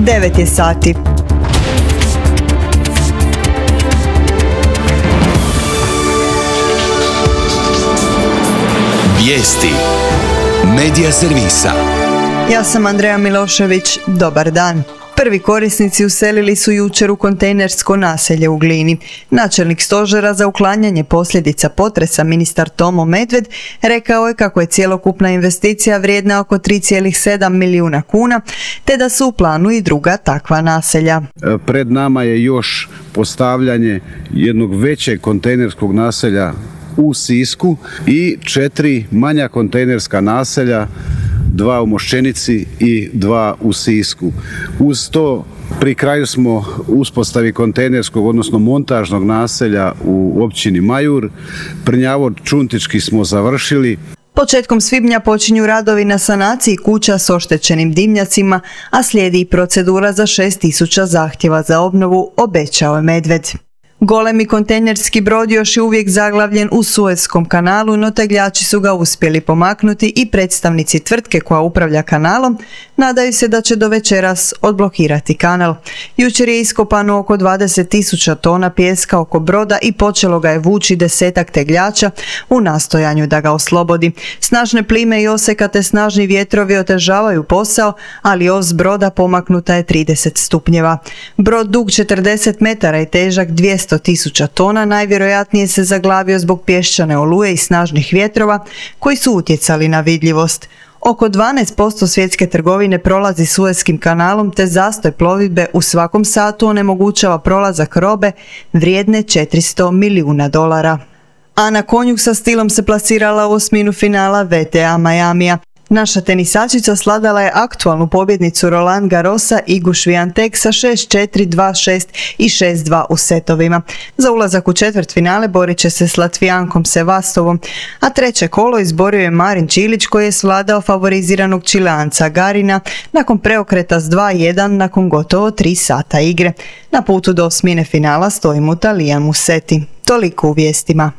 9 je sati. Vijesti Medija servisa. Ja sam Andreja Milošević. Dobar dan. Prvi korisnici uselili su jučer u kontejnersko naselje u Glini. Načelnik stožera za uklanjanje posljedica potresa, ministar Tomo Medved, rekao je kako je cjelokupna investicija vrijedna oko 3,7 milijuna kuna, te da su u planu i druga takva naselja. Pred nama je još postavljanje jednog većeg kontejnerskog naselja u Sisku i 4 manja kontejnerska naselja, 2 u Moščenici i 2 u Sisku. Uz to pri kraju smo uspostavi kontejnerskog, odnosno montažnog naselja u općini Majur. Prnjavo-Čuntički smo završili. Početkom svibnja počinju radovi na sanaciji kuća s oštećenim dimnjacima, a slijedi i procedura za 6.000 zahtjeva za obnovu, obećao je Medved. Golemi kontejnerski brod još je uvijek zaglavljen u Suezkom kanalu, no tegljači su ga uspjeli pomaknuti i predstavnici tvrtke koja upravlja kanalom nadaju se da će do večeras odblokirati kanal. Jučer je iskopano oko 20.000 tona pijeska oko broda i počelo ga je vući 10-ak tegljača u nastojanju da ga oslobodi. Snažne plime i oseka te snažni vjetrovi otežavaju posao, ali os broda pomaknuta je 30 stupnjeva. Brod dug 40 metara i težak 200.000 tona najvjerojatnije se zaglavio zbog pješčane oluje i snažnih vjetrova koji su utjecali na vidljivost. Oko 12% svjetske trgovine prolazi Suezkim kanalom, te zastoj plovidbe u svakom satu onemogućava prolazak robe vrijedne $400 milijuna. Ana Konjuh sa stilom se plasirala u osminu finala WTA Miamija. Naša tenisačica sladala je aktualnu pobjednicu Roland Garrosa Igu Swiatek sa 6-4, 2-6 i 6-2 u setovima. Za ulazak u četvrtfinale borit će se s Latvijankom Sevastovom, a treće kolo izborio je Marin Čilić koji je svladao favoriziranog Čileanca Garina nakon preokreta s 2-1 nakon gotovo 3 sata igre. Na putu do osmine finala stoji mu Talijan Musetti. Toliko u vijestima.